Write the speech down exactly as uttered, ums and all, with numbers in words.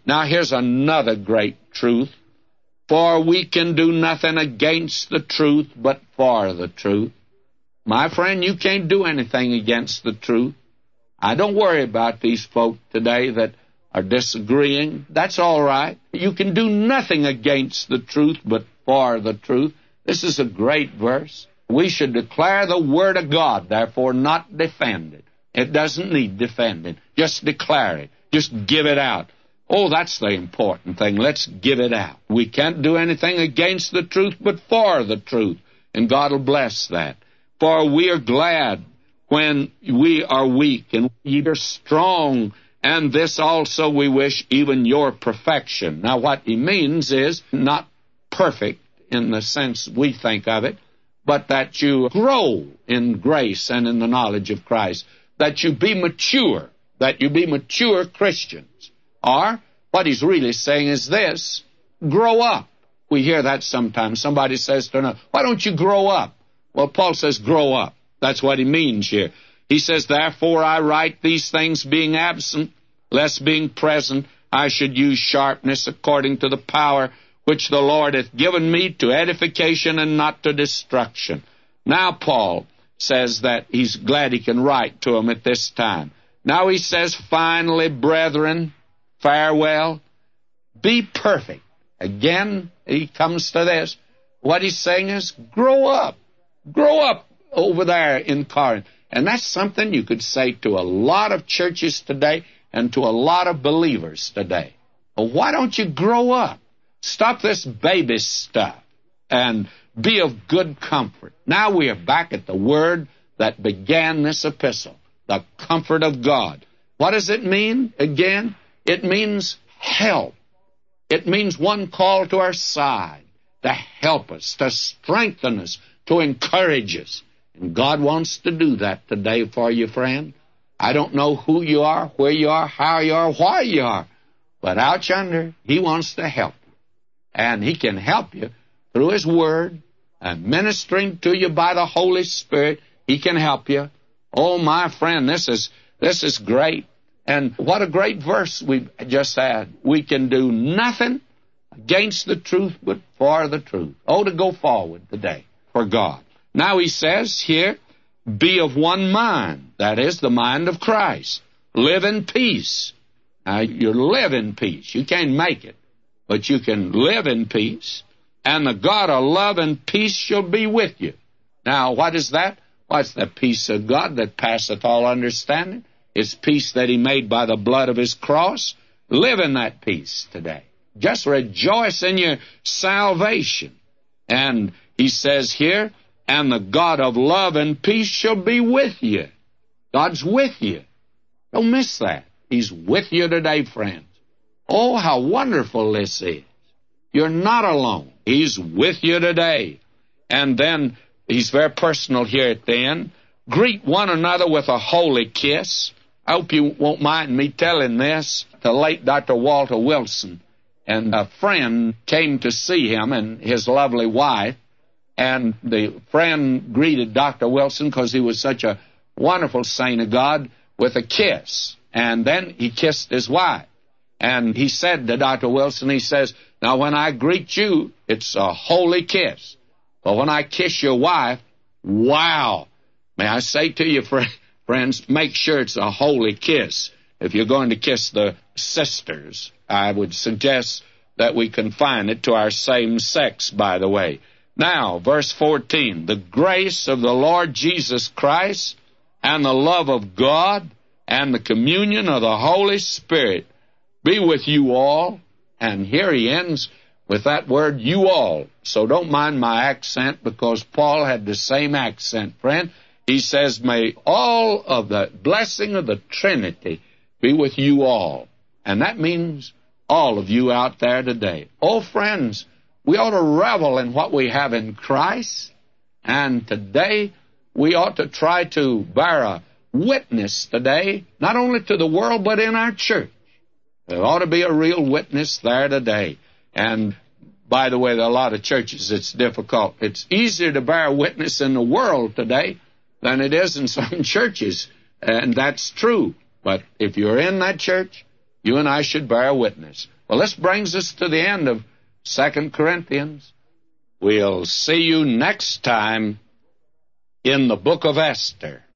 Now here's another great truth. For we can do nothing against the truth, but for the truth. My friend, you can't do anything against the truth. I don't worry about these folk today that are disagreeing. That's all right. You can do nothing against the truth, but for the truth. This is a great verse. We should declare the Word of God, therefore not defend it. It doesn't need defending. Just declare it. Just give it out. Oh, that's the important thing. Let's give it out. We can't do anything against the truth, but for the truth. And God will bless that. For we are glad when we are weak, and ye are strong, and this also we wish, even your perfection. Now, what he means is not perfect in the sense we think of it, but that you grow in grace and in the knowledge of Christ, that you be mature, that you be mature Christians. Or, what he's really saying is this, grow up. We hear that sometimes. Somebody says to another, why don't you grow up? Well, Paul says, grow up. That's what he means here. He says, therefore I write these things being absent, lest being present I should use sharpness according to the power which the Lord hath given me to edification and not to destruction. Now Paul says that he's glad he can write to them at this time. Now he says, finally, brethren, farewell, be perfect. Again, he comes to this. What he's saying is, grow up. Grow up over there in Corinth. And that's something you could say to a lot of churches today and to a lot of believers today. Well, why don't you grow up? Stop this baby stuff and be of good comfort. Now we are back at the word that began this epistle, the comfort of God. What does it mean again? It means help. It means one call to our side to help us, to strengthen us, to encourage us. And God wants to do that today for you, friend. I don't know who you are, where you are, how you are, why you are, but out yonder, He wants to help you. And He can help you through His Word and ministering to you by the Holy Spirit. He can help you. Oh, my friend, this is this is great. And what a great verse we've just had. We can do nothing against the truth but for the truth. Oh, to go forward today for God. Now he says here, be of one mind. That is the mind of Christ. Live in peace. Now, you live in peace. You can't make it, but you can live in peace. And the God of love and peace shall be with you. Now, what is that? What's the peace of God that passeth all understanding? It's peace that He made by the blood of His cross. Live in that peace today. Just rejoice in your salvation. And he says here, and the God of love and peace shall be with you. God's with you. Don't miss that. He's with you today, friends. Oh, how wonderful this is. You're not alone. He's with you today. And then he's very personal here at the end. Greet one another with a holy kiss. I hope you won't mind me telling this. The late Doctor Walter Wilson and a friend came to see him and his lovely wife. And the friend greeted Doctor Wilson because he was such a wonderful saint of God with a kiss. And then he kissed his wife. And he said to Doctor Wilson, he says, now when I greet you, it's a holy kiss. But when I kiss your wife, wow. May I say to you, friends, make sure it's a holy kiss. If you're going to kiss the sisters, I would suggest that we confine it to our same sex, by the way. Now, verse fourteen, the grace of the Lord Jesus Christ and the love of God and the communion of the Holy Spirit be with you all. And here he ends with that word, you all. So don't mind my accent, because Paul had the same accent, friend. He says, may all of the blessing of the Trinity be with you all. And that means all of you out there today. Oh, friends, we ought to revel in what we have in Christ. And today, we ought to try to bear a witness today, not only to the world, but in our church. There ought to be a real witness there today. And by the way, there are a lot of churches it's difficult. It's easier to bear witness in the world today than it is in some churches. And that's true. But if you're in that church, you and I should bear witness. Well, this brings us to the end of Second Corinthians. We'll see you next time in the book of Esther.